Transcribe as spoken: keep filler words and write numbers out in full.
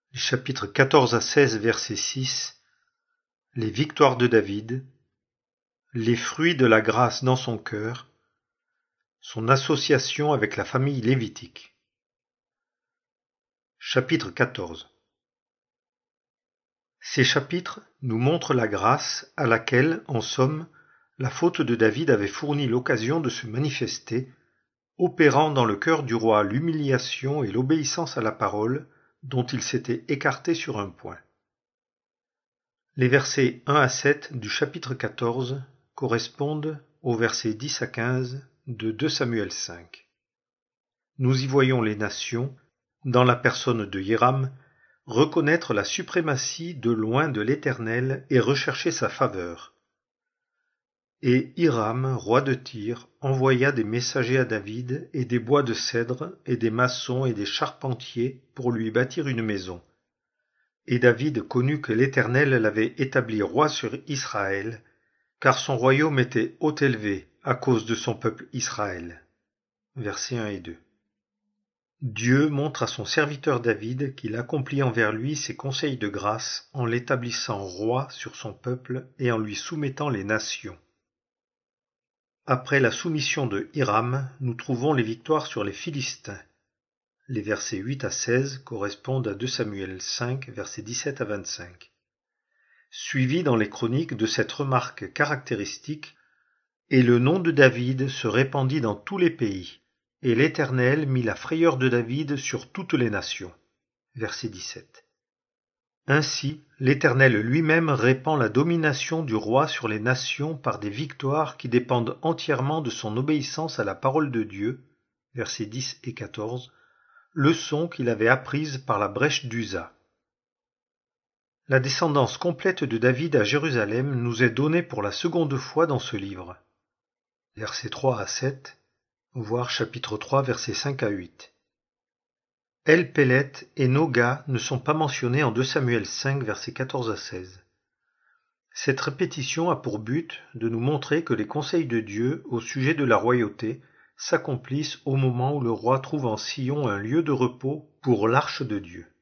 Les chapitres quatorze à seize, verset six, les victoires de David, les fruits de la grâce dans son cœur, son association avec la famille lévitique. Chapitre quatorze. Ces chapitres nous montrent la grâce à laquelle, en somme, la faute de David avait fourni l'occasion de se manifester, opérant dans le cœur du roi l'humiliation et l'obéissance à la parole dont il s'était écarté sur un point. Les versets un à sept du chapitre quatorze correspondent aux versets dix à quinze de deux Samuel cinq. Nous y voyons les nations, dans la personne de Hiram, reconnaître la suprématie de loin de l'Éternel et rechercher sa faveur. Et Hiram, roi de Tyr, envoya des messagers à David et des bois de cèdre et des maçons et des charpentiers pour lui bâtir une maison. Et David connut que l'Éternel l'avait établi roi sur Israël, car son royaume était haut élevé à cause de son peuple Israël. Versets un et deux. Dieu montre à son serviteur David qu'il accomplit envers lui ses conseils de grâce en l'établissant roi sur son peuple et en lui soumettant les nations. Après la soumission de Hiram, nous trouvons les victoires sur les Philistins. Les versets huit à seize correspondent à deux Samuel cinq, versets dix-sept à vingt-cinq. Suivi dans les chroniques de cette remarque caractéristique, et le nom de David se répandit dans tous les pays, et l'Éternel mit la frayeur de David sur toutes les nations. Verset dix-sept. Ainsi, l'Éternel lui-même répand la domination du roi sur les nations par des victoires qui dépendent entièrement de son obéissance à la parole de Dieu. Versets dix et quatorze. Leçon qu'il avait apprise par la brèche d'Uza. La descendance complète de David à Jérusalem nous est donnée pour la seconde fois dans ce livre. Versets trois à sept, voire chapitre trois, versets cinq à huit. El-Pélet et Noga ne sont pas mentionnés en deux Samuel cinq, versets quatorze à seize. Cette répétition a pour but de nous montrer que les conseils de Dieu au sujet de la royauté s'accomplissent au moment où le roi trouve en Sion un lieu de repos pour l'arche de Dieu.